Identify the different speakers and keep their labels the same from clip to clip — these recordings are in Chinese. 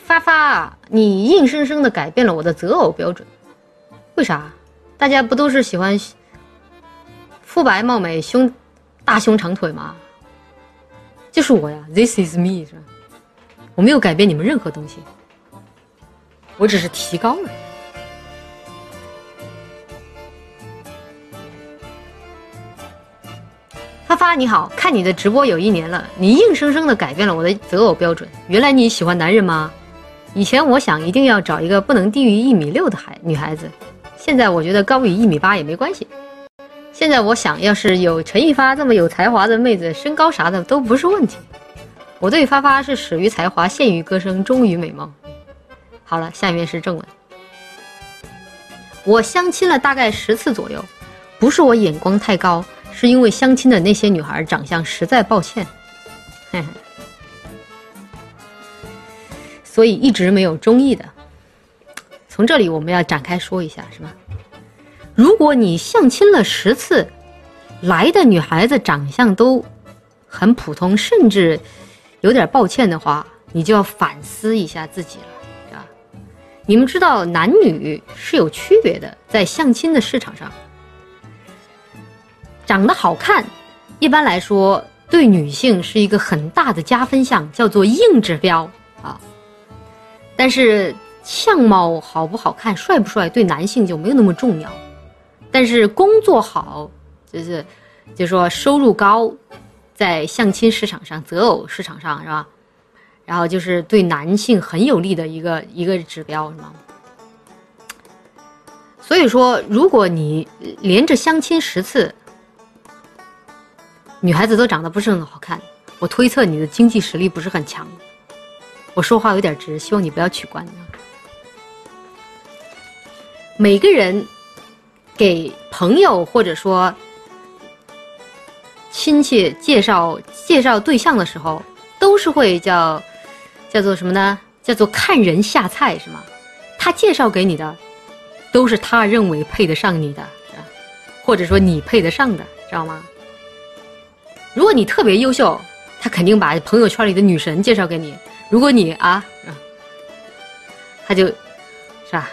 Speaker 1: 发发，你硬生生的改变了我的择偶标准。为啥？大家不都是喜欢肤白貌美、大胸长腿吗？就是我呀 ，This is me， 是吧？我没有改变你们任何东西，我只是提高了。发发你好，看你的直播有1年了，你硬生生的改变了我的择偶标准。原来你喜欢男人吗？以前我想一定要找一个不能低于1.6米的女孩子，现在我觉得高于1.8米也没关系。现在我想要是有陈一发这么有才华的妹子，身高啥的都不是问题。我对发发是始于才华，陷于歌声，忠于美貌。好了，下面是正文。我相亲了大概10次左右，不是我眼光太高，是因为相亲的那些女孩长相实在抱歉，所以一直没有中意的。从这里我们要展开说一下，是吧？如果你相亲了10次，来的女孩子长相都很普通，甚至有点抱歉的话，你就要反思一下自己了，是吧？你们知道男女是有区别的，在相亲的市场上，长得好看一般来说对女性是一个很大的加分项，叫做硬指标啊。但是相貌好不好看、帅不帅对男性就没有那么重要。但是工作好，就是说收入高，在相亲市场上、择偶市场上，是吧？然后就是对男性很有利的一个指标，是吗？所以说，如果你连着相亲10次，女孩子都长得不是很好看，我推测你的经济实力不是很强。我说话有点直，希望你不要取关。每个人给朋友或者说亲戚介绍对象的时候，都是会叫做什么呢？叫做看人下菜，是吗？他介绍给你的都是他认为配得上你的，是吧？或者说你配得上的，知道吗？如果你特别优秀，他肯定把朋友圈里的女神介绍给你。如果你他就是吧？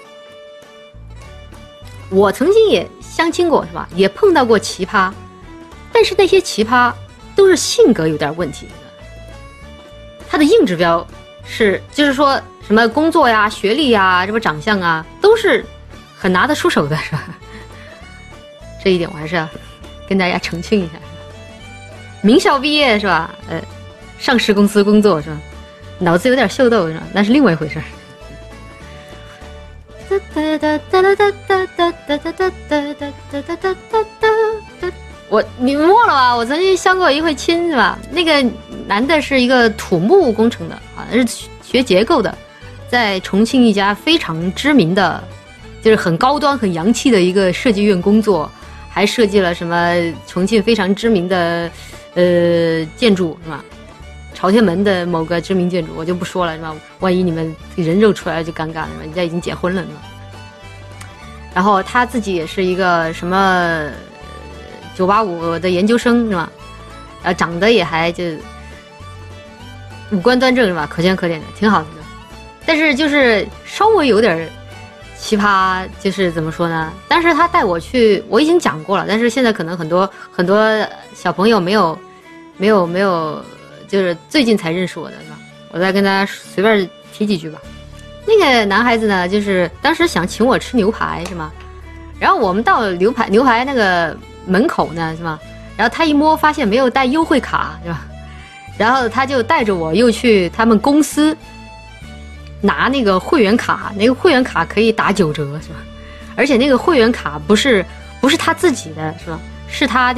Speaker 1: 我曾经也相亲过，是吧？也碰到过奇葩，但是那些奇葩都是性格有点问题。他的硬指标就是说什么工作呀、学历呀、什么长相啊，都是很拿得出手的，是吧？这一点我还是要跟大家澄清一下。名校毕业是吧？上市公司工作是吧？脑子有点秀逗是吧？那是另外一回事。你们忘了吧？我曾经相过一回亲是吧？那个男的是一个土木工程的，好像是学结构的，在重庆一家非常知名的，就是很高端、很洋气的一个设计院工作，还设计了什么重庆非常知名的建筑是吧？朝天门的某个知名建筑我就不说了是吧？万一你们人肉出来就尴尬了，人家已经结婚了是吧？然后他自己也是一个什么985的研究生是吧？长得也还就五官端正是吧？可圈可点的，挺好的。但是就是稍微有点奇葩，就是怎么说呢？当时他带我去，我已经讲过了，但是现在可能很多小朋友没有，就是最近才认识我的是吧？我再跟大家随便提几句吧。那个男孩子呢，就是当时想请我吃牛排是吗？然后我们到牛排那个门口呢是吗？然后他一摸发现没有带优惠卡是吧？然后他就带着我又去他们公司拿那个会员卡，那个会员卡可以打9折是吧？而且那个会员卡不是他自己的是吧？是他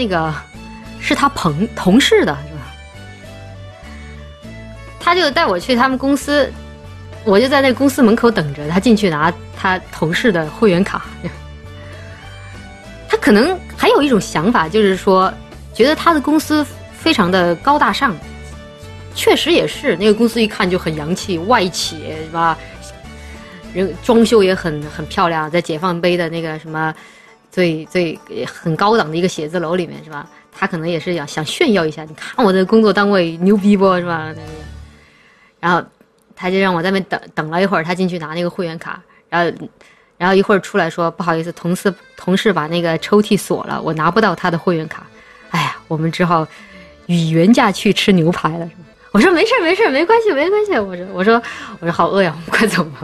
Speaker 1: 同事的是吧？他就带我去他们公司，我就在那个公司门口等着他进去拿他同事的会员卡。他可能还有一种想法，就是说觉得他的公司非常的高大上，确实也是，那个公司一看就很洋气，外企是吧？人装修也很漂亮，在解放碑的那个什么最很高档的一个写字楼里面是吧？他可能也是想炫耀一下，你看我的工作单位牛逼不是吧？然后他就让我在那边等了一会儿，他进去拿那个会员卡，然后一会儿出来说不好意思，同事把那个抽屉锁了，我拿不到他的会员卡。哎呀，我们只好以原价去吃牛排了。我说没事，没关系。我说好饿呀，我们快走吧。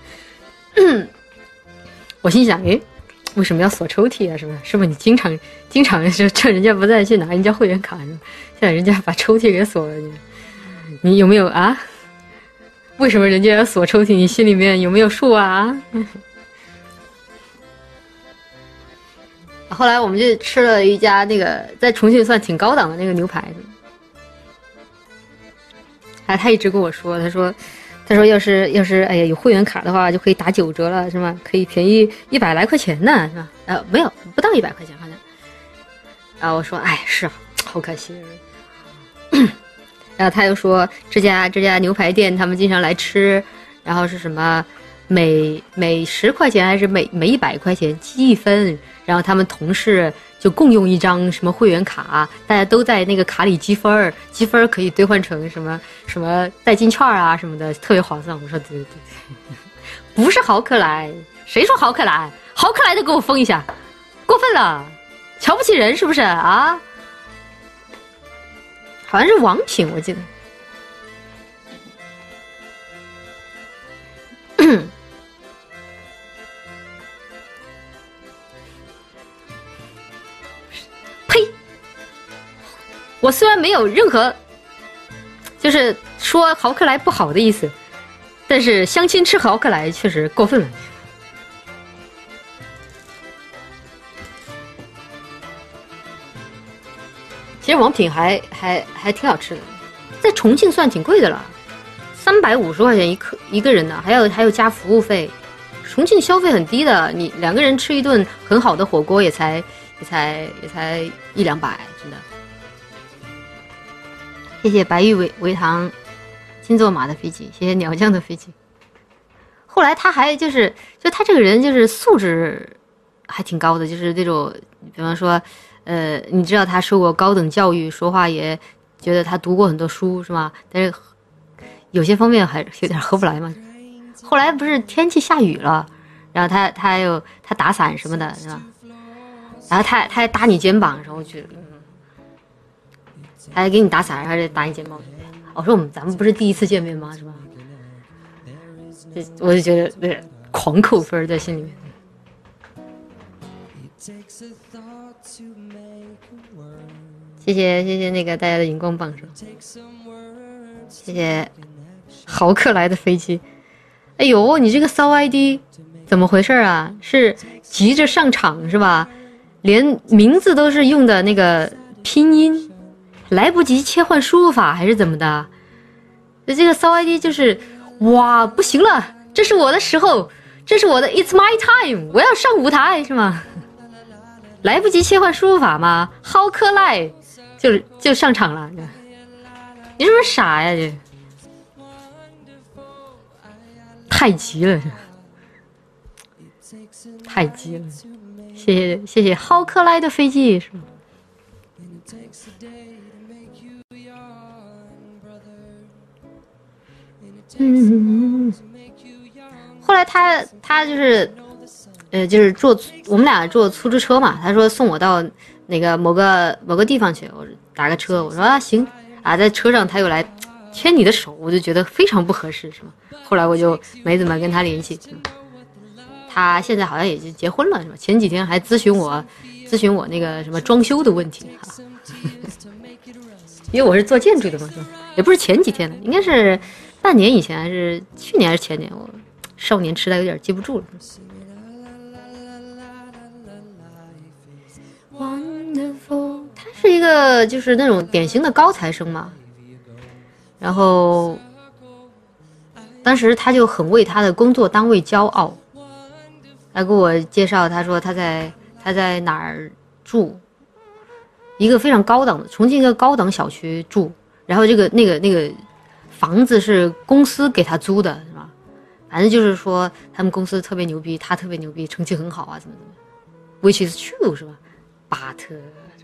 Speaker 1: 我心想，诶，为什么要锁抽屉啊？是不是你经常就趁人家不在去拿人家会员卡，是吧？现在人家把抽屉给锁了，你有没有啊？为什么人家要锁抽屉？你心里面有没有数啊？后来我们就吃了一家那个在重庆算挺高档的那个牛排。他一直跟我说，他说要是哎呀有会员卡的话就可以打9折了，是吗？可以便宜100来块钱呢，是吧？没有，不到100块钱好像。然后我说，哎，是啊，好可惜。然后他又说这家牛排店他们经常来吃，然后是什么每10块钱还是每100块钱积1分，然后他们同事就共用一张什么会员卡，大家都在那个卡里积分可以兑换成什么代金券啊什么的，特别划算。我说对，不是豪客来，谁说豪客来？豪客来都给我封一下，过分了，瞧不起人是不是啊？好像是王品，我记得。呸！我虽然没有任何就是说豪客来不好的意思，但是相亲吃豪客来确实过分了。其实王品还挺好吃的，在重庆算挺贵的了，350块钱一个人的，还有加服务费。重庆消费很低的，你2个人吃一顿很好的火锅也才100-200，真的。谢谢白玉维糖金座马的飞机，谢谢鸟酱的飞机。后来他还就他这个人就是素质还挺高的，就是那种比方说你知道他受过高等教育，说话也觉得他读过很多书是吗？但是有些方面还有点合不来嘛。后来不是天气下雨了，然后他打伞什么的是吧？然后他还打你肩膀，然后去他还给你打伞，还是打你肩膀。我说咱们不是第一次见面吗？是吧？我就觉得狂扣分在心里面。谢谢那个大家的荧光棒是吧？谢谢豪客来的飞机。哎呦，你这个骚 ID 怎么回事啊？是急着上场是吧？连名字都是用的那个拼音，来不及切换输入法还是怎么的？这个骚 ID 就是哇，不行了，这是我的时候，这是我的 It's my time， 我要上舞台是吗？来不及切换输入法吗？豪客来就上场了，你是不是傻呀？这太急了，太急了！谢谢豪客来的飞机是吗？后来他就是我们俩坐出租车嘛，他说送我到那个某个地方去，我打个车，我说啊行啊，在车上他又来牵你的手，我就觉得非常不合适是吗？后来我就没怎么跟他联系。他现在好像也就结婚了是吧？前几天还咨询我那个什么装修的问题哈，因为我是做建筑的嘛，是吧？也不是前几天了，应该是半年以前还是去年还是前年，我少年痴呆有点记不住了。Wonderful， 他是一个就是那种典型的高材生嘛，然后当时他就很为他的工作单位骄傲，他给我介绍，他说他在哪儿住，一个非常高档的重庆一个高档小区住，然后那个房子是公司给他租的是吧？反正就是说他们公司特别牛逼，他特别牛逼，成绩很好啊，怎么，which is true 是吧？but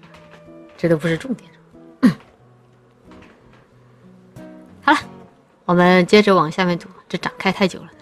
Speaker 1: 这都不是重点。好了， 我们接着往下面读，这展开太久了。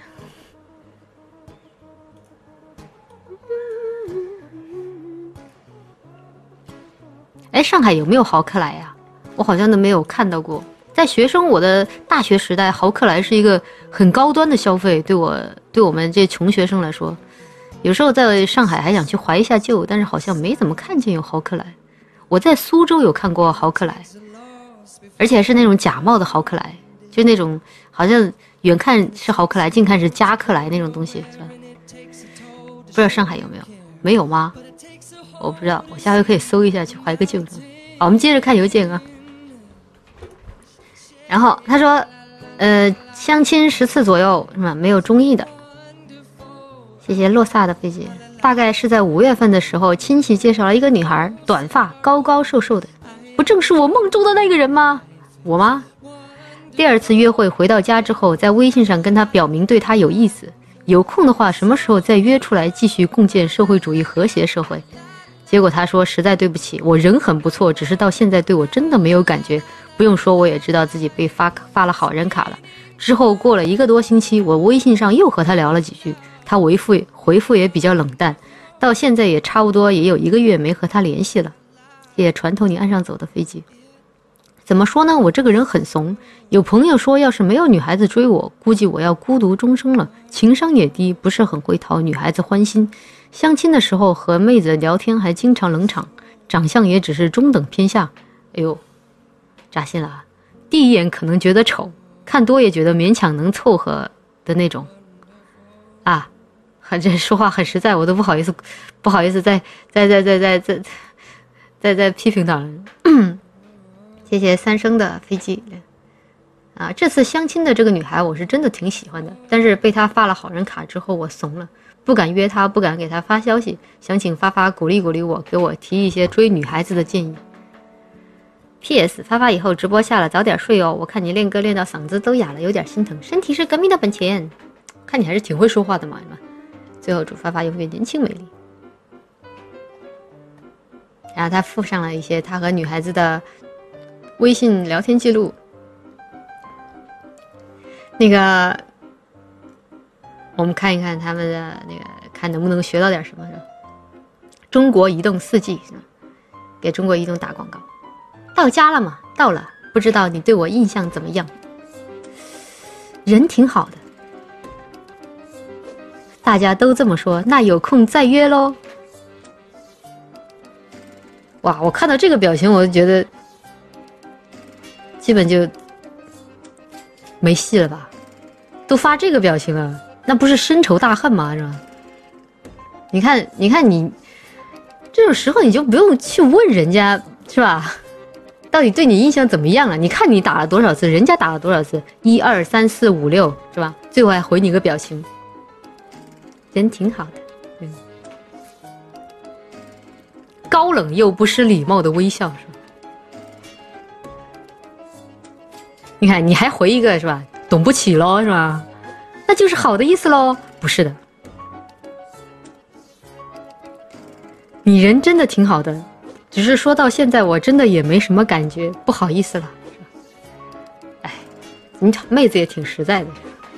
Speaker 1: 哎，上海有没有豪克莱呀？我好像都没有看到过。在我的大学时代，豪克莱是一个很高端的消费，对我们这穷学生来说，有时候在上海还想去怀一下旧，但是好像没怎么看见有豪克莱。我在苏州有看过豪克莱，而且是那种假冒的豪克莱，就那种好像远看是豪克莱，近看是加克莱那种东西，是吧？不知道上海有没有？没有吗？我不知道，我下回可以搜一下去怀个旧。好，我们接着看邮件啊。然后他说，相亲10次左右是吧？没有中意的。谢谢洛萨的飞机。大概是在5月份的时候，亲戚介绍了一个女孩，短发，高高瘦瘦的，不正是我梦中的那个人吗？我吗？第2次约会回到家之后，在微信上跟她表明对她有意思，有空的话什么时候再约出来继续共建社会主义和谐社会。结果他说实在对不起，我人很不错，只是到现在对我真的没有感觉。不用说，我也知道自己被发了好人卡了。之后过了1个多星期，我微信上又和他聊了几句，他回复也比较冷淡，到现在也差不多也有1个月没和他联系了。谢谢船头你岸上走的飞机。怎么说呢，我这个人很怂，有朋友说要是没有女孩子追我，估计我要孤独终生了，情商也低，不是很会讨女孩子欢心。相亲的时候和妹子聊天还经常冷场，长相也只是中等偏下。哎呦，扎心了啊！第一眼可能觉得丑，看多也觉得勉强能凑合的那种啊。这说话很实在，我都不好意思再批评他了。谢谢三生的飞机啊！这次相亲的这个女孩我是真的挺喜欢的，但是被她发了好人卡之后，我怂了，不敢约她，不敢给她发消息，想请发发鼓励鼓励我，给我提一些追女孩子的建议。PS 发发以后直播下了早点睡哦，我看你练歌练到嗓子都哑了，有点心疼。身体是革命的本钱，看你还是挺会说话的嘛，是吧？最后祝发发永远年轻美丽。然后他附上了一些他和女孩子的微信聊天记录。那个我们看一看他们的那个，看能不能学到点什么。中国移动4G 给中国移动打广告。到家了吗？到了，不知道你对我印象怎么样？人挺好的，大家都这么说，那有空再约咯。哇，我看到这个表情我就觉得基本就没戏了吧，都发这个表情了，那不是深仇大恨吗？是吧？你看你这种时候你就不用去问人家，是吧？到底对你印象怎么样了？你看你打了多少次，人家打了多少次，1、2、3、4、5、6，是吧？最后还回你个表情，人挺好的，高冷又不失礼貌的微笑，是吧？你看你还回一个是吧？懂不起咯，是吧？那就是好的意思咯。不是的，你人真的挺好的。只是说到现在我真的也没什么感觉，不好意思了。哎，你妹子也挺实在的。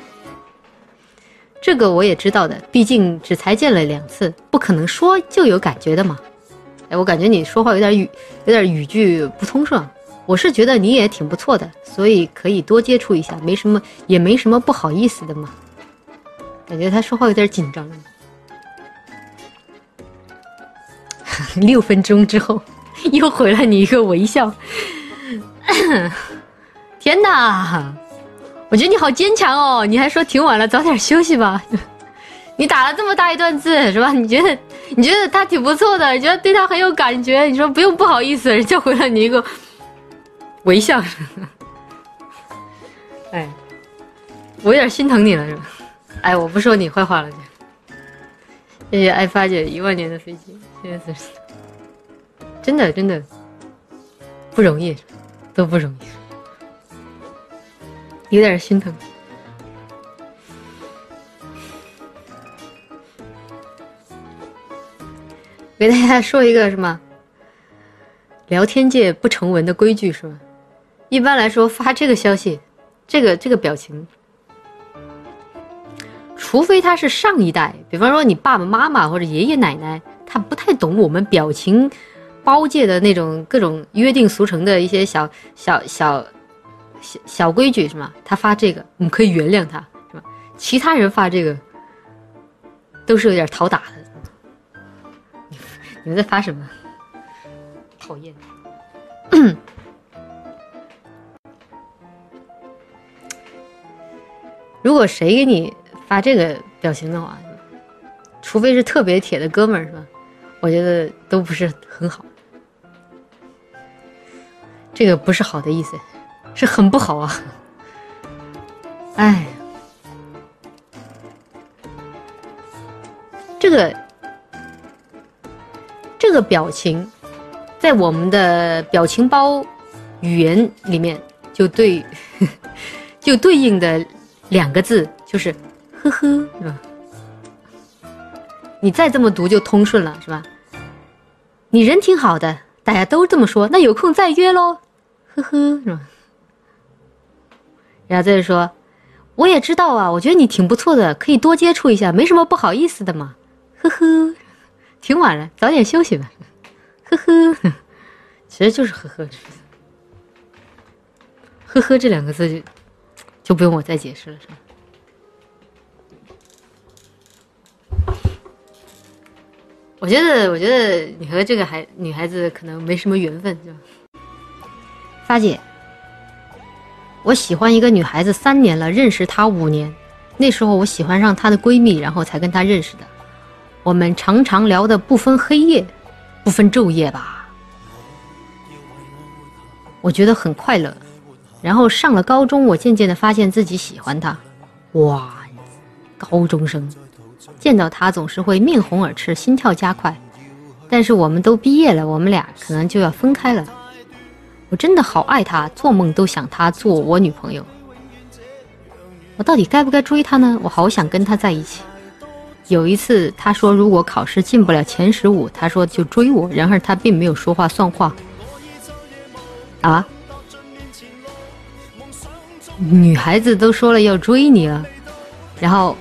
Speaker 1: 这个我也知道的，毕竟只才见了2次，不可能说就有感觉的嘛。哎，我感觉你说话有点语句不通顺。我是觉得你也挺不错的，所以可以多接触一下，也没什么不好意思的嘛。感觉他说话有点紧张。6分钟之后又回了你一个微笑。天哪，我觉得你好坚强哦，你还说挺晚了早点休息吧。你打了这么大一段字是吧？你觉得他挺不错的，你觉得对他很有感觉，你说不用不好意思，人家回了你一个微笑。哎，我有点心疼你了是吧？哎，我不说你坏话了。谢谢爱发姐1万年的飞机，谢谢死。真的不容易，都不容易，有点心疼。给大家说一个什么聊天界不成文的规矩是吧？一般来说发这个消息这个表情，除非他是上一代，比方说你爸爸妈妈或者爷爷奶奶，他不太懂我们表情包界的那种各种约定俗成的一些小规矩是吗？他发这个我们可以原谅他是吧？其他人发这个都是有点讨打的。你们在发什么？讨厌。如果谁给你发这个表情的话，除非是特别铁的哥们儿是吧？我觉得都不是很好。这个不是好的意思，是很不好啊。哎，这个表情在我们的表情包语言里面就对应的2个字就是呵呵，是吧？你再这么读就通顺了，是吧？你人挺好的，大家都这么说，那有空再约咯，呵呵，是吧？然后再就说，我也知道啊，我觉得你挺不错的，可以多接触一下，没什么不好意思的嘛，呵呵。挺晚了，早点休息吧，呵呵。其实就是呵呵，呵呵这2个字就不用我再解释了，是吧？我觉得你和这个女孩子可能没什么缘分，是吧？发姐，我喜欢一个女孩子3年了，认识她5年，那时候我喜欢上她的闺蜜，然后才跟她认识的。我们常常聊的不分黑夜，不分昼夜吧。我觉得很快乐。然后上了高中，我渐渐的发现自己喜欢她。哇，高中生见到她总是会面红耳赤，心跳加快。但是我们都毕业了，我们俩可能就要分开了。我真的好爱她，做梦都想她做我女朋友。我到底该不该追她呢？我好想跟她在一起。有一次她说如果考试进不了前15，她说就追我，然而她并没有说话算话。啊？女孩子都说了要追你了，然后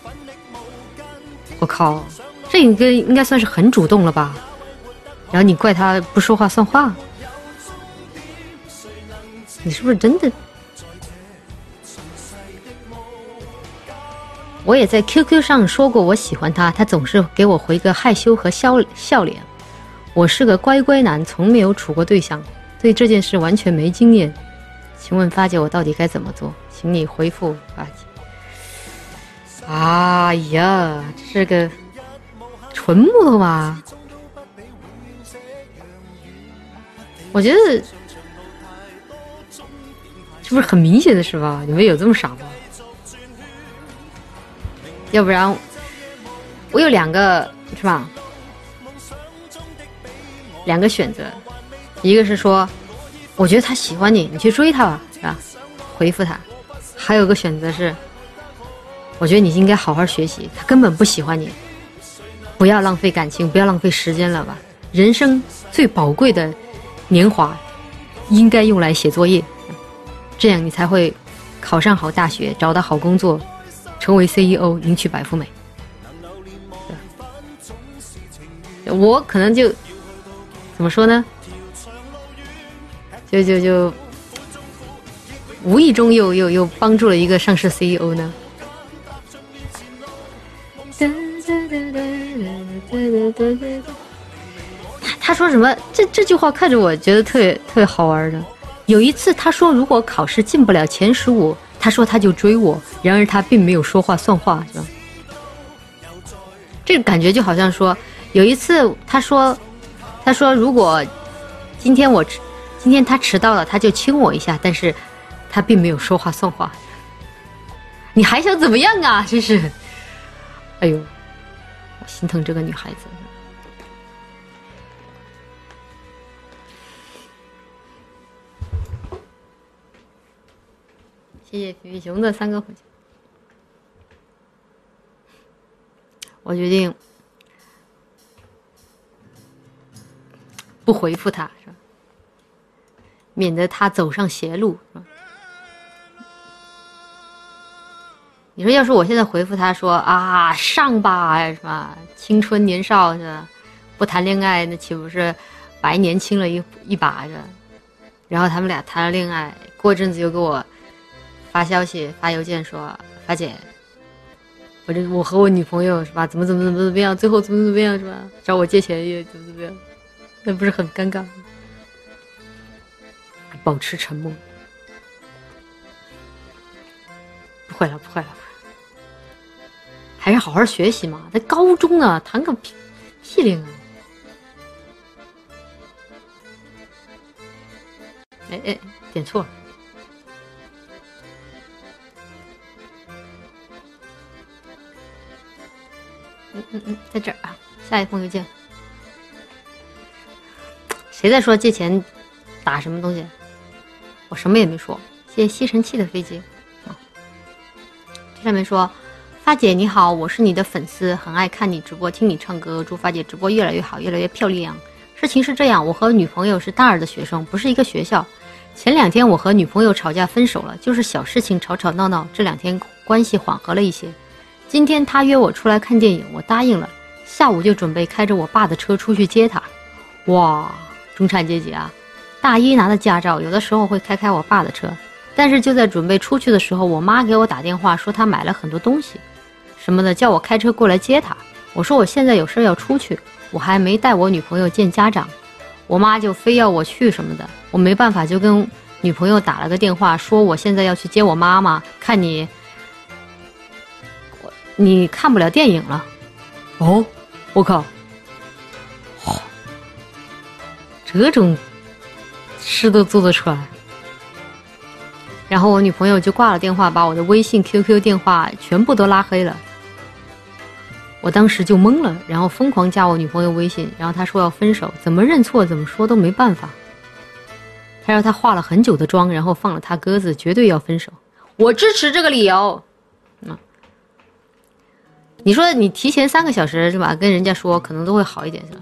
Speaker 1: 我靠，这应该算是很主动了吧？然后你怪她不说话算话，你是不是真的？我也在 QQ 上说过我喜欢她，她总是给我回个害羞和笑脸。我是个乖乖男，从没有处过对象，对这件事完全没经验。请问发姐，我到底该怎么做？请你回复发姐。哎呀，这是个纯木头吧？我觉得是不是很明显的是吧？你们有这么傻吗？要不然我有2个是吧？2个选择，一个是说我觉得他喜欢你，你去追他吧，是吧？回复他。还有个选择是，我觉得你应该好好学习，他根本不喜欢你，不要浪费感情，不要浪费时间了吧。人生最宝贵的年华应该用来写作业，这样你才会考上好大学，找到好工作，成为 CEO， 迎娶白富美。我可能就怎么说呢，就无意中又帮助了一个上市 CEO 呢。他说什么？这句话看着我觉得特别好玩的。有一次他说如果考试进不了前15，他说他就追我，然而他并没有说话算话，是吧？这个感觉就好像说，有一次他说如果今天他迟到了，他就亲我一下，但是他并没有说话算话。你还想怎么样啊？真是，哎呦，我心疼这个女孩子。谢谢皮皮熊的3个火箭。我决定不回复他，是吧？免得他走上邪路，是吧？ 你说要是我现在回复他说啊上吧是吧，青春年少是吧，不谈恋爱那岂不是白年轻了一把是吧？然后他们俩谈了恋爱，过阵子又给我发消息发邮件说，发姐，我和我女朋友是吧，怎么样，最后怎么样是吧，找我借钱也怎么样，那不是很尴尬吗？保持沉默。不会了，还是好好学习嘛，在高中呢，谈个屁恋爱。哎，点错了。在这儿啊，下一封邮件。谁在说借钱打什么东西？我什么也没说。谢谢吸尘器的飞机。这上面说，发姐你好，我是你的粉丝，很爱看你直播，听你唱歌，祝发姐直播越来越好，越来越漂亮。事情是这样，我和女朋友是大二的学生，不是一个学校。前2天我和女朋友吵架分手了，就是小事情吵吵闹闹，这2天关系缓和了一些。今天她约我出来看电影，我答应了，下午就准备开着我爸的车出去接她。哇，中产阶级啊！大一拿的驾照，有的时候会开我爸的车，但是就在准备出去的时候，我妈给我打电话说她买了很多东西什么的，叫我开车过来接她。我说我现在有事要出去，我还没带我女朋友见家长，我妈就非要我去什么的，我没办法就跟女朋友打了个电话，说我现在要去接我妈妈，看你看不了电影了。哦，我靠，这种事都做得出来。然后我女朋友就挂了电话，把我的微信 QQ 电话全部都拉黑了。我当时就懵了，然后疯狂加我女朋友微信，然后她说要分手，怎么认错怎么说都没办法。她说她化了很久的妆，然后放了她鸽子，绝对要分手。我支持这个理由。你说你提前3个小时是吧，跟人家说可能都会好一点是吧？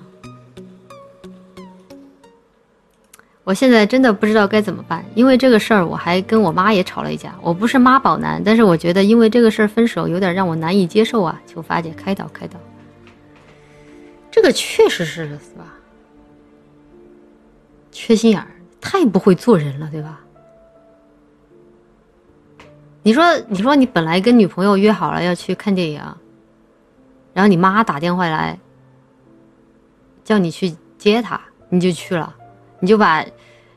Speaker 1: 我现在真的不知道该怎么办，因为这个事儿我还跟我妈也吵了一架。我不是妈宝男，但是我觉得因为这个事儿分手有点让我难以接受啊，求发姐开导开导。这个确实是吧，缺心眼儿，太不会做人了，对吧？你说你本来跟女朋友约好了要去看电影，然后你妈打电话来叫你去接她，你就去了，你就把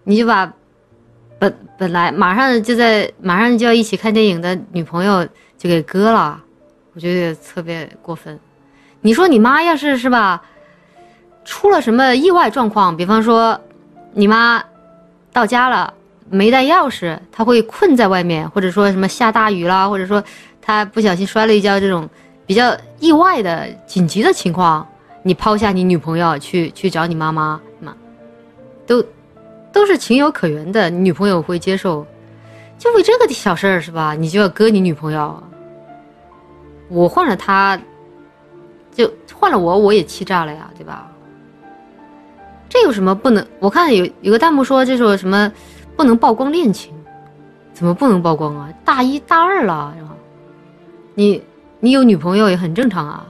Speaker 1: 本来马上就要一起看电影的女朋友就给割了，我觉得特别过分。你说你妈要是吧出了什么意外状况，比方说你妈到家了没带钥匙，她会困在外面，或者说什么下大雨啦，或者说她不小心摔了一跤，这种比较意外的紧急的情况，你抛下你女朋友去找你妈妈嘛，都是情有可原的，你女朋友会接受。就为这个小事儿是吧，你就要割你女朋友？我换了她，就换了我也气炸了呀，对吧？这有什么不能？我看有个弹幕说这种什么不能曝光恋情，怎么不能曝光啊？大1大2了是吧？你有女朋友也很正常啊。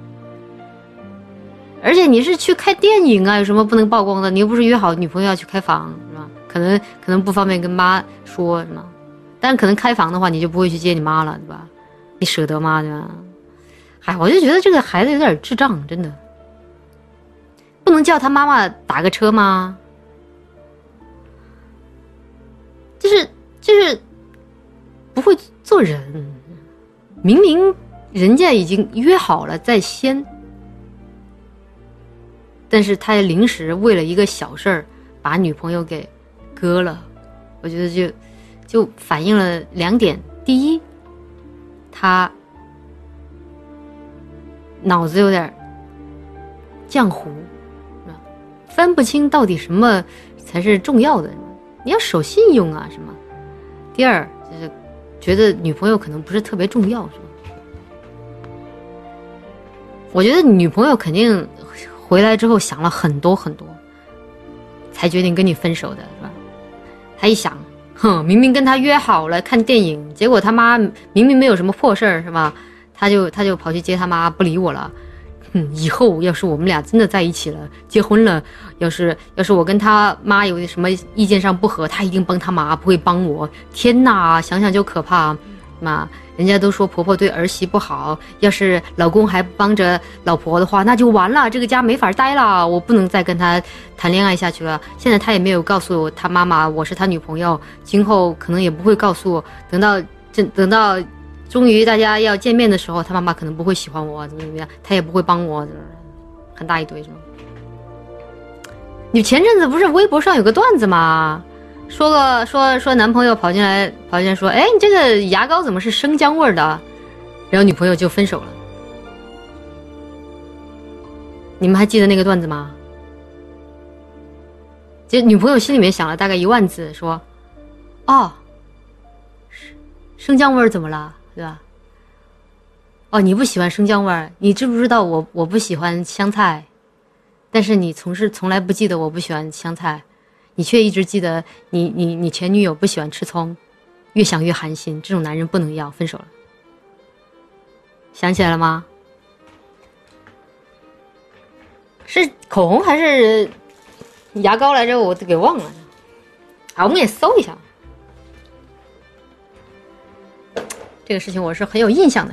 Speaker 1: 而且你是去看电影啊，有什么不能曝光的？你又不是约好女朋友要去开房是吧？可能不方便跟妈说是吗？但是可能开房的话，你就不会去接你妈了，对吧？你舍得吗？对吧？哎，我就觉得这个孩子有点智障，真的。不能叫他妈妈打个车吗？就是不会做人。明明人家已经约好了在先，但是他临时为了一个小事儿把女朋友给割了。我觉得就反映了2点。第一，他脑子有点浆糊，分不清到底什么才是重要的，你要守信用啊什么。第二就是觉得女朋友可能不是特别重要，是吧？我觉得女朋友肯定回来之后想了很多很多，才决定跟你分手的，是吧？他一想， 哼，明明跟他约好了看电影，结果他妈明明没有什么破事儿，是吧？他就跑去接他妈，不理我了。以后要是我们俩真的在一起了，结婚了，要是我跟他妈有什么意见上不合，他一定帮他妈，不会帮我。天哪，想想就可怕。妈，人家都说婆婆对儿媳不好，要是老公还不帮着老婆的话，那就完了，这个家没法待了。我不能再跟他谈恋爱下去了。现在他也没有告诉他妈妈我是他女朋友，今后可能也不会告诉我。等到终于大家要见面的时候，他妈妈可能不会喜欢我，怎么样，他也不会帮我，很大一堆是吗？你前阵子不是微博上有个段子吗？说男朋友跑进来说，哎，你这个牙膏怎么是生姜味的？然后女朋友就分手了。你们还记得那个段子吗？就女朋友心里面想了大概10000字，说，哦，生姜味怎么了？对吧？哦，你不喜欢生姜味，你知不知道我不喜欢香菜，但是你从来不记得我不喜欢香菜，你却一直记得你前女友不喜欢吃葱，越想越寒心，这种男人不能要，分手了。想起来了吗？是口红还是牙膏来着？我都给忘了。啊，我们也搜一下。这个事情我是很有印象的。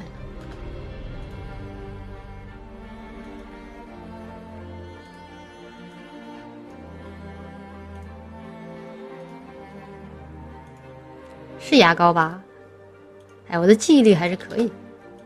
Speaker 1: 是牙膏吧？哎，我的记忆力还是可以。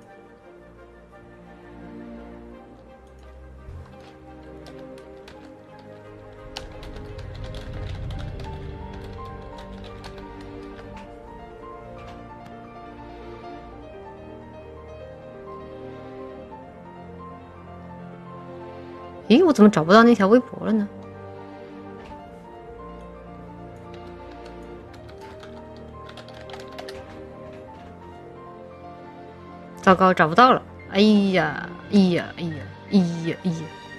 Speaker 1: 咦，我怎么找不到那条微博了呢？糟糕，找不到了！哎呀，哎呀，哎呀，哎呀，哎呀！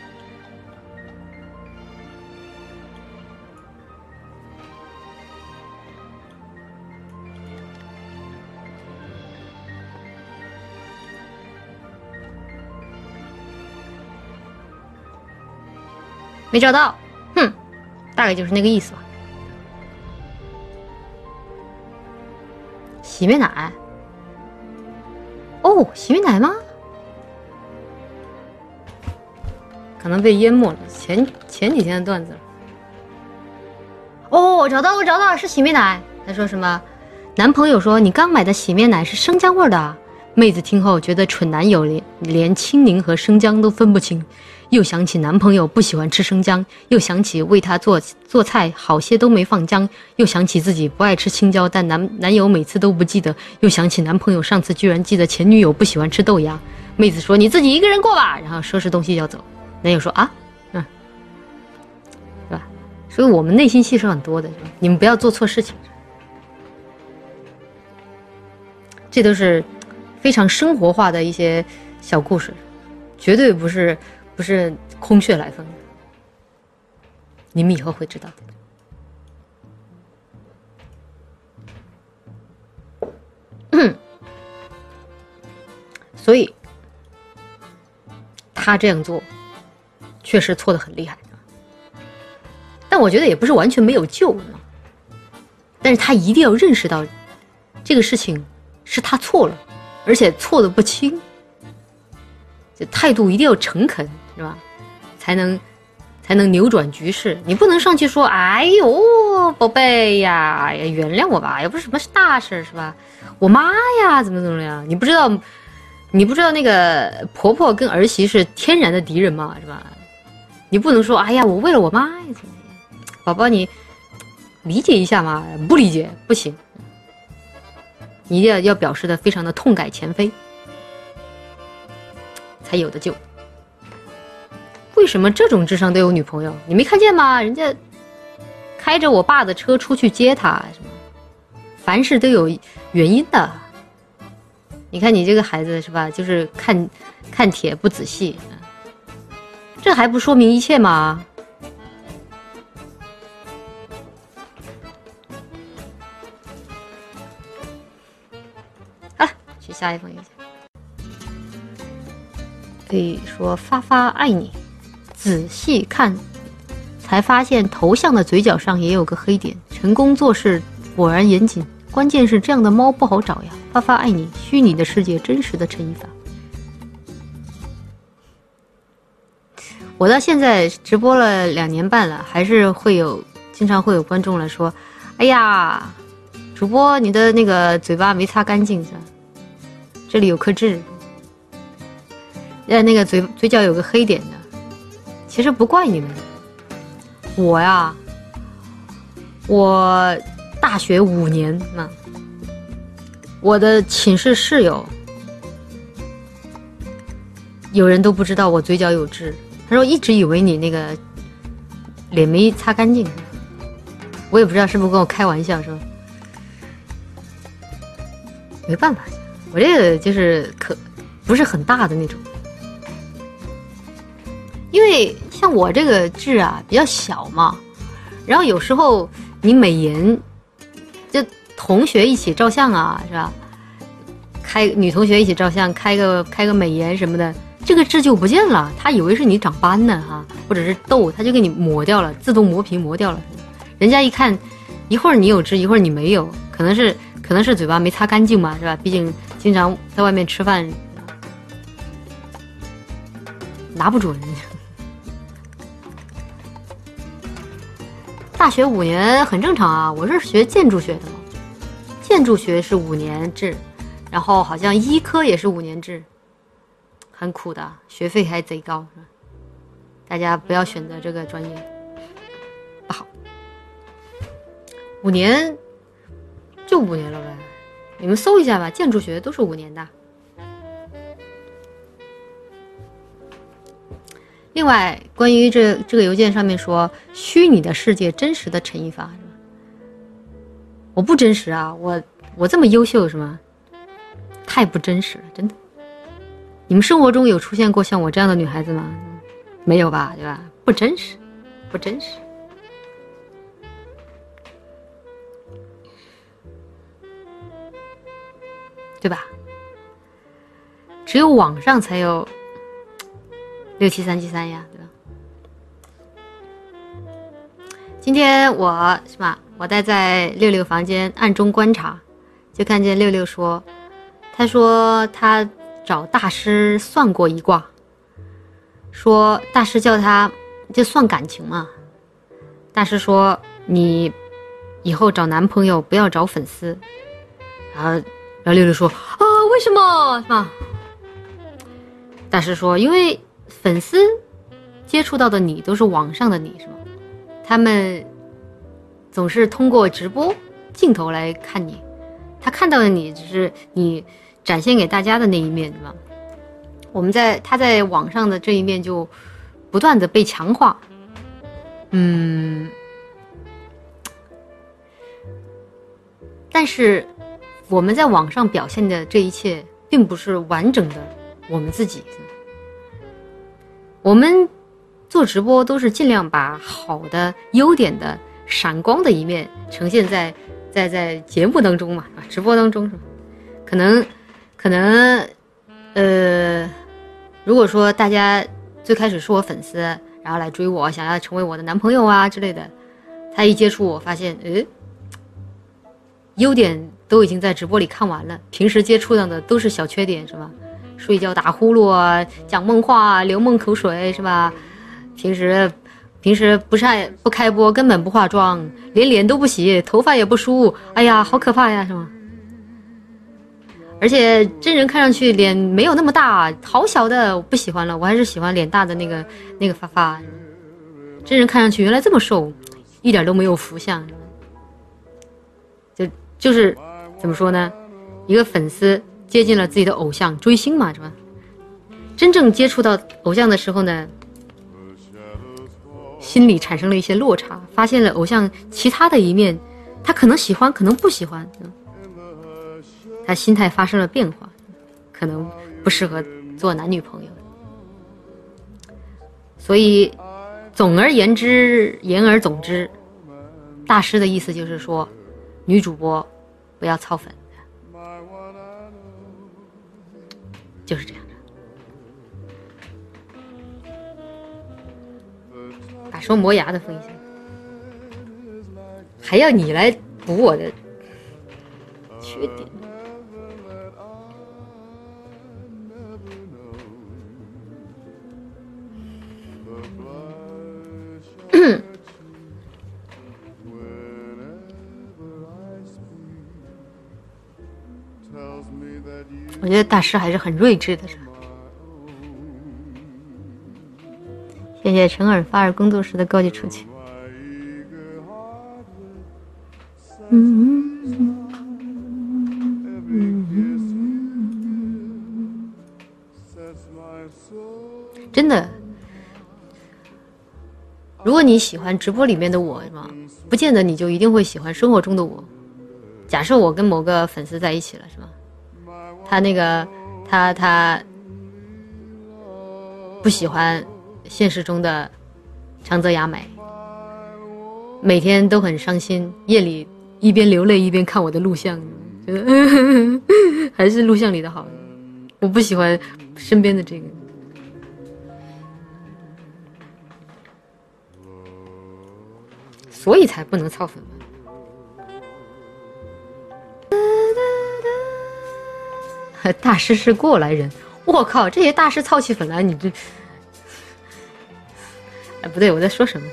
Speaker 1: 没找到，哼，大概就是那个意思吧。洗面奶。哦，洗面奶吗？可能被淹没了，前几天的段子了。哦，我找到了，是洗面奶。他说什么？男朋友说你刚买的洗面奶是生姜味的。妹子听后觉得蠢男友连青柠和生姜都分不清，又想起男朋友不喜欢吃生姜，又想起为他做菜好些都没放姜，又想起自己不爱吃青椒，但男友每次都不记得，又想起男朋友上次居然记得前女友不喜欢吃豆芽。妹子说你自己一个人过吧，然后收拾东西要走。男友说啊，是吧？所以我们内心戏是很多的，你们不要做错事情。这都是非常生活化的一些小故事，绝对不是空穴来风的，你们以后会知道的。所以他这样做确实错得很厉害，但我觉得也不是完全没有救，但是他一定要认识到这个事情是他错了，而且错得不轻，这态度一定要诚恳，是吧？才能扭转局势。你不能上去说哎呦宝贝呀，原谅我吧，也不是什么大事，是吧？我妈呀怎么样，你不知道那个婆婆跟儿媳是天然的敌人吗？是吧？你不能说哎呀我为了我妈呀，宝宝你理解一下嘛，不理解不行，你一定要表示的非常的痛改前非，才有的救。为什么这种智商都有女朋友？你没看见吗？人家开着我爸的车出去接他，什么凡事都有原因的。你看你这个孩子是吧，就是看帖不仔细，这还不说明一切吗？ 下一封邮件。可以说发发爱你，仔细看才发现头像的嘴角上也有个黑点，成功做事果然严谨，关键是这样的猫不好找呀。发发爱你，虚拟的世界真实的陈一凡。我到现在直播了2年半了，还是经常会有观众来说，哎呀，主播你的那个嘴巴没擦干净是吧？这里有颗痣，那个嘴角有个黑点的。其实不怪你们，我呀，我大学5年嘛，我的寝室室友有人都不知道我嘴角有痣，他说一直以为你那个脸没擦干净，我也不知道是不是跟我开玩笑，是吧？没办法，我这个就是不是很大的那种，因为像我这个痣啊比较小嘛，然后有时候你美颜，就同学一起照相啊，是吧？女同学一起照相，开个美颜什么的，这个痣就不见了，他以为是你长斑呢哈，或者是痘，他就给你磨掉了，自动磨皮磨掉了。人家一看，一会儿你有痣，一会儿你没有，可能是嘴巴没擦干净嘛，是吧？毕竟经常在外面吃饭，拿不准。大学5年很正常啊，我是学建筑学的嘛，建筑学是5年制，然后好像医科也是5年制，很苦的，学费还贼高，是吧？大家不要选择这个专业，不好。5年就5年了呗，你们搜一下吧，建筑学都是5年的。另外，关于这个邮件上面说虚拟的世界真实的陈一发，是吧？我不真实啊，我这么优秀是吗？太不真实了，真的。你们生活中有出现过像我这样的女孩子吗？没有吧，对吧？不真实，不真实。对吧？只有网上才有67373呀，对吧？今天我是吧？我待在六六房间暗中观察，就看见六六说，他说他找大师算过一卦，说大师叫他就算感情嘛。大师说你以后找男朋友不要找粉丝，然后六六说啊，为什么？是吧？大师说，因为粉丝接触到的你都是网上的你，是吗？他们总是通过直播镜头来看你，他看到的你只是你展现给大家的那一面，对吧？他在网上的这一面就不断的被强化。但是我们在网上表现的这一切并不是完整的我们自己，我们做直播都是尽量把好的优点的闪光的一面呈现在节目当中嘛，直播当中是吧？可能如果说大家最开始是我粉丝，然后来追我，想要成为我的男朋友啊之类的，他一接触我发现优点都已经在直播里看完了，平时接触到的都是小缺点，是吧？睡觉打呼噜啊，讲梦话啊，流梦口水，是吧？平时不开播，根本不化妆，连脸都不洗，头发也不梳，哎呀，好可怕呀，是吗？而且真人看上去脸没有那么大，好小的，我不喜欢了，我还是喜欢脸大的那个发发。真人看上去原来这么瘦，一点都没有福相。就是怎么说呢？一个粉丝接近了自己的偶像，追星嘛，是吧？真正接触到偶像的时候呢，心里产生了一些落差，发现了偶像其他的一面，他可能喜欢，可能不喜欢，他心态发生了变化，可能不适合做男女朋友。所以总而言之，言而总之，大师的意思就是说，女主播不要操粉。 就是这样的。打说磨牙的风声，还要你来补我的缺点。我觉得大师还是很睿智的，是吧？谢谢陈尔发尔工作室的高级出去。真的，如果你喜欢直播里面的我嘛，不见得你就一定会喜欢生活中的我。假设我跟某个粉丝在一起了，是吧？他不喜欢现实中的长泽雅美，每天都很伤心，夜里一边流泪一边看我的录像，觉得还是录像里的好。我不喜欢身边的这个，所以才不能操粉嘛。大师是过来人，我靠，这些大师操起粉来，你这，哎，不对，我在说什么？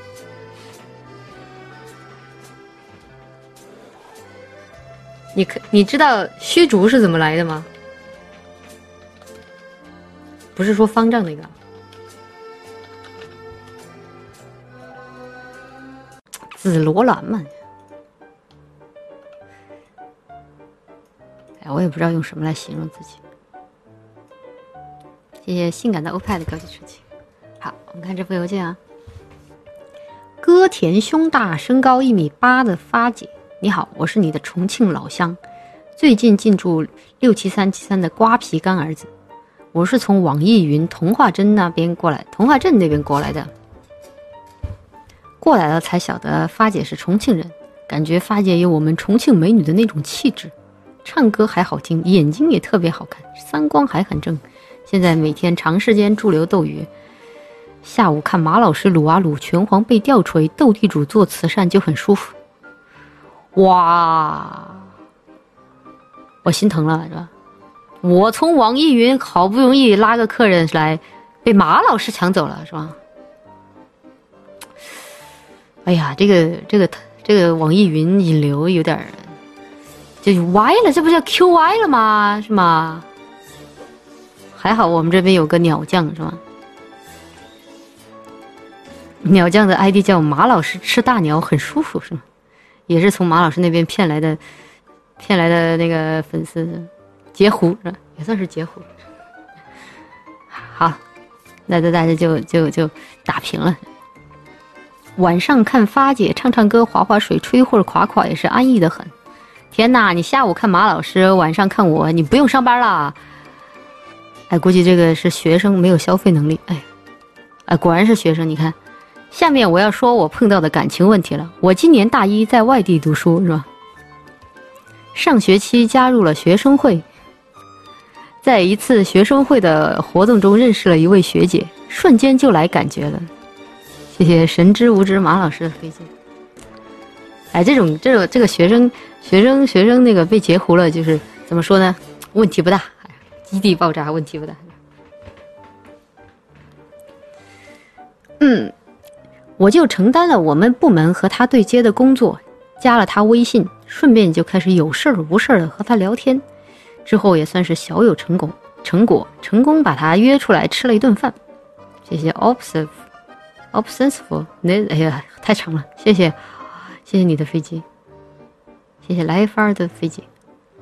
Speaker 1: 你知道虚竹是怎么来的吗？不是说方丈那个，紫罗兰嘛。哎，我也不知道用什么来形容自己。谢谢性感的欧派的高级出气。好，我们看这封邮件啊。歌田胸大，身高1.8米的发姐，你好，我是你的重庆老乡，最近进驻67373的瓜皮干儿子。我是从网易云童话镇那边过来，童话镇那边过来的。过来了才晓得发姐是重庆人，感觉发姐有我们重庆美女的那种气质。唱歌还好听，眼睛也特别好看，三观还很正。现在每天长时间驻留斗鱼，下午看马老师撸啊撸，拳皇被吊锤，斗地主做慈善就很舒服。哇，我心疼了，是吧？我从网易云好不容易拉个客人来，被马老师抢走了，是吧？哎呀，这个网易云引流有点就歪了，这不叫 Q 歪了吗？是吗？还好我们这边有个鸟将，是吗？鸟将的 ID 叫马老师吃大鸟很舒服，是吗？也是从马老师那边骗来的那个粉丝截胡，是吧？也算是截胡。好，那大家就打平了。晚上看发姐唱唱歌、划划水、吹会儿垮垮也是安逸的很。天哪，你下午看马老师，晚上看我，你不用上班啦。哎，估计这个是学生没有消费能力。哎，果然是学生。你看，下面我要说我碰到的感情问题了。我今年大一，在外地读书，是吧？上学期加入了学生会，在一次学生会的活动中认识了一位学姐，瞬间就来感觉了。谢谢神之无知马老师的推荐。哎，这个学生那个被截胡了，就是怎么说呢？问题不大，基地爆炸问题不大。我就承担了我们部门和他对接的工作，加了他微信，顺便就开始有事无事的和他聊天。之后也算是小有成果，成功把他约出来吃了一顿饭。谢谢 obsessive， 那哎呀太长了，谢谢你的飞机，谢谢来发的飞机。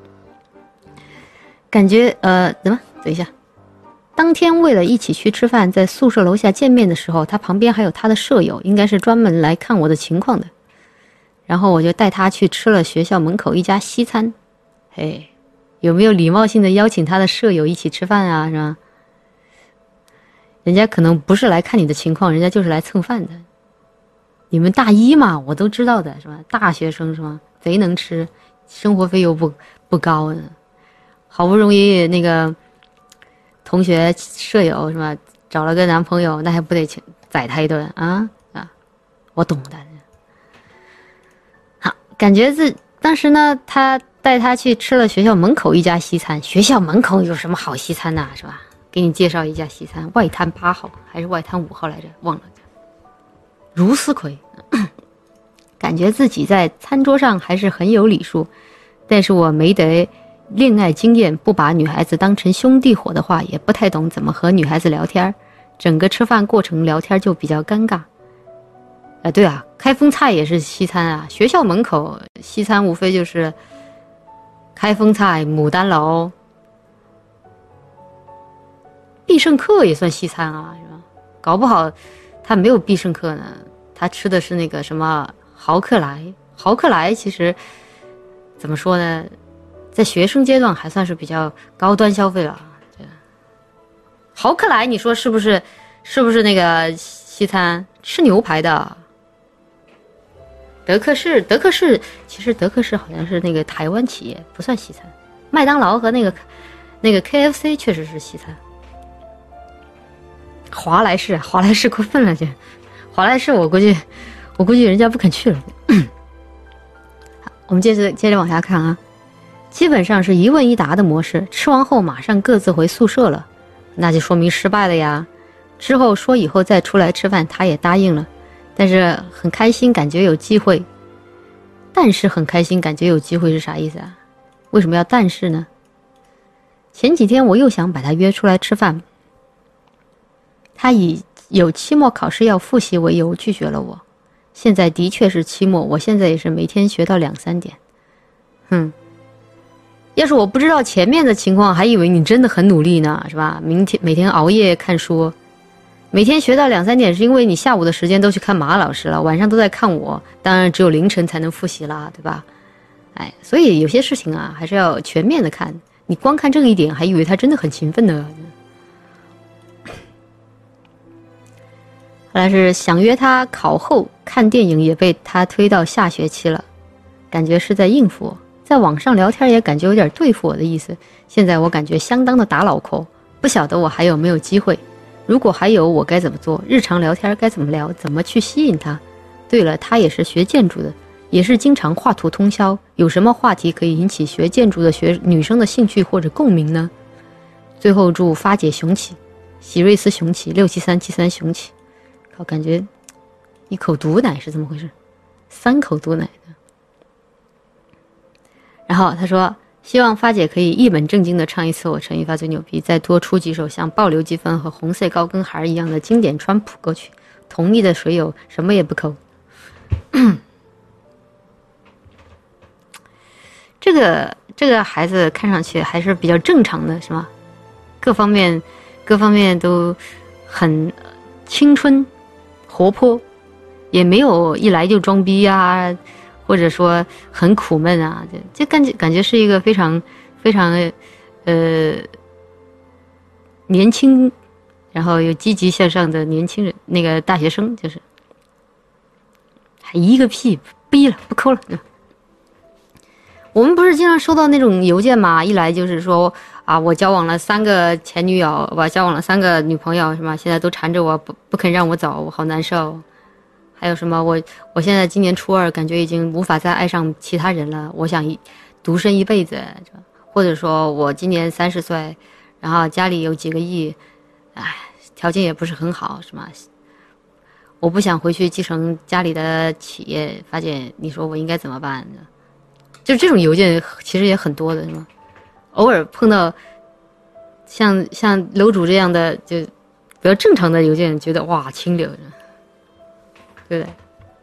Speaker 1: 感觉等一下，当天为了一起去吃饭，在宿舍楼下见面的时候，他旁边还有他的舍友，应该是专门来看我的情况的。然后我就带他去吃了学校门口一家西餐。嘿，有没有礼貌性的邀请他的舍友一起吃饭啊？是吧？人家可能不是来看你的情况，人家就是来蹭饭的。你们大一嘛，我都知道的，是吧？大学生是吧？贼能吃，生活费又不高的，好不容易那个同学舍友是吧，找了个男朋友，那还不得宰他一顿啊？我懂的。好，感觉当时呢，他带他去吃了学校门口一家西餐。学校门口有什么好西餐呐，是吧？给你介绍一家西餐，外滩8号还是外滩5号来着，忘了。如斯葵，感觉自己在餐桌上还是很有礼数，但是我没得恋爱经验，不把女孩子当成兄弟伙的话，也不太懂怎么和女孩子聊天，整个吃饭过程聊天就比较尴尬。对啊，开封菜也是西餐啊，学校门口西餐无非就是开封菜、牡丹楼、必胜客也算西餐啊，是吧？搞不好他没有必胜客呢，他吃的是那个什么豪客来。豪客来其实怎么说呢，在学生阶段还算是比较高端消费了。豪客来你说是不是那个西餐？吃牛排的。德克士其实德克士好像是那个台湾企业，不算西餐。麦当劳和那个 KFC 确实是西餐。华莱士过分了，这华莱士我估计人家不肯去了。好，我们接着往下看啊，基本上是一问一答的模式，吃完后马上各自回宿舍了，那就说明失败了呀。之后说以后再出来吃饭，他也答应了，但是很开心，感觉有机会。但是很开心，感觉有机会是啥意思啊？为什么要但是呢？前几天我又想把他约出来吃饭，他以有期末考试要复习为由拒绝了我。现在的确是期末，我现在也是每天学到2-3点。要是我不知道前面的情况，还以为你真的很努力呢，是吧？每天熬夜看书，每天学到2-3点，是因为你下午的时间都去看马老师了，晚上都在看我，当然只有凌晨才能复习啦，对吧？所以有些事情啊，还是要全面的看。你光看这一点，还以为他真的很勤奋呢。后来是想约他考后看电影，也被他推到下学期了，感觉是在应付我。在网上聊天也感觉有点对付我的意思，现在我感觉相当的打脑壳，不晓得我还有没有机会。如果还有，我该怎么做？日常聊天该怎么聊？怎么去吸引他？对了，他也是学建筑的，也是经常画图通宵，有什么话题可以引起学建筑的女生的兴趣或者共鸣呢？最后祝发姐雄起，喜瑞斯雄起，67373雄起。靠，感觉一口毒奶是怎么回事？3口毒奶的。然后他说，希望发姐可以一本正经的唱一次我陈一发最牛逼，再多出几首像暴流积分和红色高跟孩一样的经典川普歌曲。同意的水友什么也不扣。这个孩子看上去还是比较正常的，是吗？各方面都很青春活泼，也没有一来就装逼啊，或者说很苦闷啊，这感觉是一个非常非常年轻，然后又积极向上的年轻人，那个大学生，就是还一个屁逼了，不扣了。我们不是经常收到那种邮件吗？一来就是说啊，我交往了3个前女友，我交往了3个女朋友，是吗？现在都缠着我，不肯让我走，我好难受。还有什么？我现在今年初2，感觉已经无法再爱上其他人了，我想独身一辈子。或者说我今年30岁，然后家里有几个亿，条件也不是很好，是吗？我不想回去继承家里的企业，发现你说我应该怎么办呢？就这种邮件其实也很多的，是吗？偶尔碰到像楼主这样的就比较正常的邮件，觉得哇清流，对不对？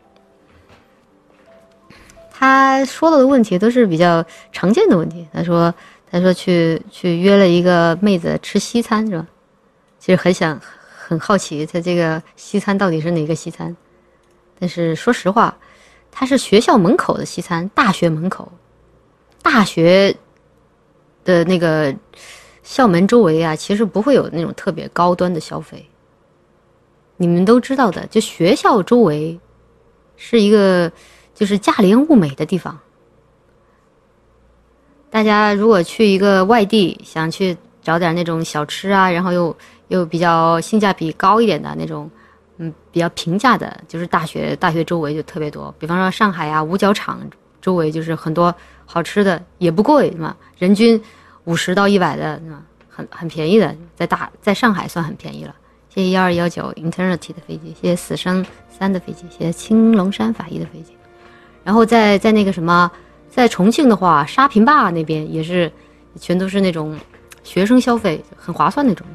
Speaker 1: 他说到的问题都是比较常见的问题。他说去约了一个妹子吃西餐，是吧？其实很好奇他这个西餐到底是哪个西餐。但是说实话，它是学校门口的西餐，大学门口，大学的那个校门周围啊，其实不会有那种特别高端的消费。你们都知道的，就学校周围是一个就是价廉物美的地方。大家如果去一个外地，想去找点那种小吃啊，然后又比较性价比高一点的那种，比较平价的，就是大学周围就特别多。比方说上海啊，五角场周围就是很多好吃的，也不贵嘛，人均50到100的，很便宜的，在上海算很便宜了。谢谢1219 Eternity 的飞机，谢谢死生3的飞机，谢谢青龙山法医的飞机。然后在那个什么，在重庆的话，沙坪坝那边也是全都是那种学生消费，很划算那种。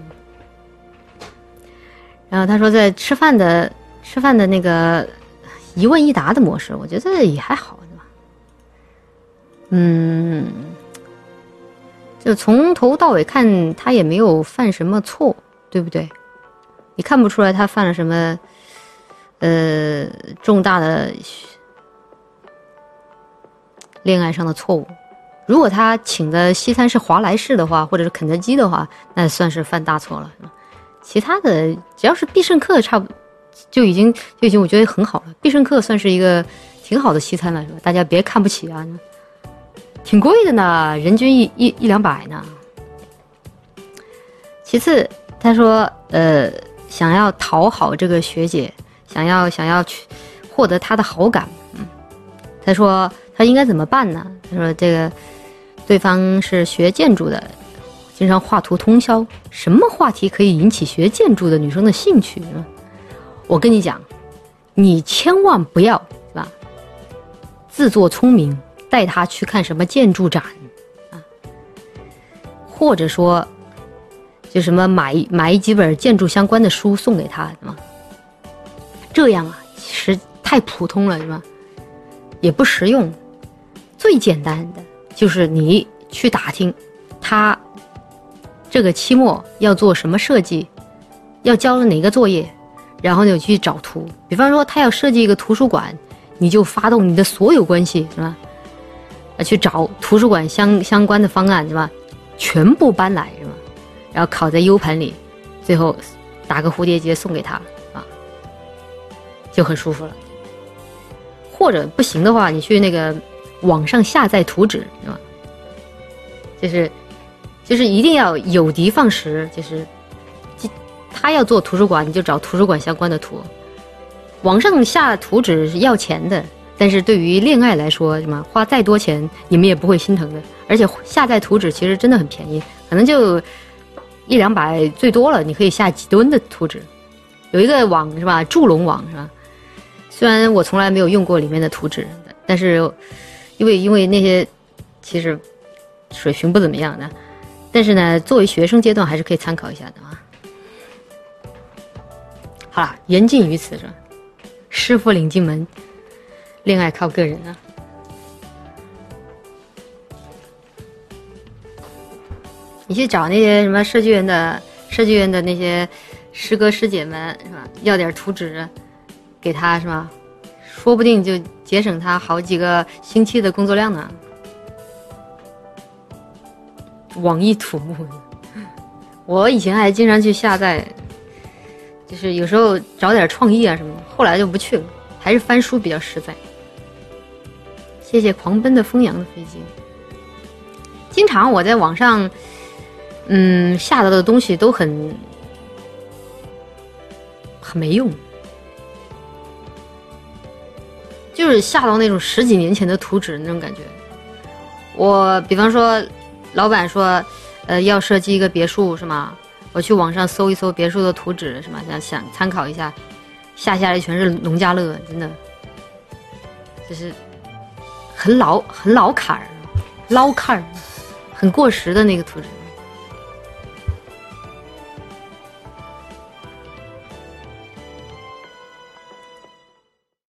Speaker 1: 然后他说在吃饭的那个一问一答的模式，我觉得也还好，对吧？就从头到尾看他也没有犯什么错，对不对？你看不出来他犯了什么重大的恋爱上的错误。如果他请的西餐是华莱士的话，或者是肯德基的话，那算是犯大错了。其他的只要是必胜客，差不多就已经我觉得很好了。必胜客算是一个挺好的西餐了，是吧？大家别看不起啊，挺贵的呢，人均一两百呢。其次，他说想要讨好这个学姐，想要去获得她的好感，他说他应该怎么办呢？他说这个对方是学建筑的，经常画图通宵，什么话题可以引起学建筑的女生的兴趣呢？我跟你讲，你千万不要，是吧？自作聪明，带她去看什么建筑展啊，或者说就什么买几本建筑相关的书送给她，是吗？这样啊，其实太普通了，是吧？也不实用。最简单的就是你去打听他这个期末要做什么设计，要交哪个作业，然后你去找图。比方说他要设计一个图书馆，你就发动你的所有关系，是吧？去找图书馆相关的方案，是吧？全部搬来，是吧？然后拷在 U 盘里，最后打个蝴蝶结送给他啊，就很舒服了。或者不行的话，你去那个网上下载图纸，是吧？就是一定要有的放矢，就是他要做图书馆，你就找图书馆相关的图。网上下图纸是要钱的，但是对于恋爱来说，什么花再多钱你们也不会心疼的。而且下载图纸其实真的很便宜，可能就100-200最多了，你可以下几吨的图纸。有一个网是吧，祝龙网是吧？虽然我从来没有用过里面的图纸，但是因为那些其实水平不怎么样的，但是呢，作为学生阶段还是可以参考一下的啊。好了，言尽于此是吧？师傅领进门，恋爱靠个人啊。你去找那些什么设计院的那些师哥师姐们是吧？要点图纸给他是吧？说不定就节省他好几个星期的工作量呢。网易土木，我以前还经常去下载，就是有时候找点创意啊什么的，后来就不去了，还是翻书比较实在。谢谢狂奔的风扬的飞机。经常我在网上下到的东西都很没用，就是下到那种10几年前的图纸那种感觉。我比方说老板说要设计一个别墅是吗？我去网上搜一搜别墅的图纸是吗？想参考一下，下来全是农家乐，真的就是很老坎儿，很过时的那个图纸。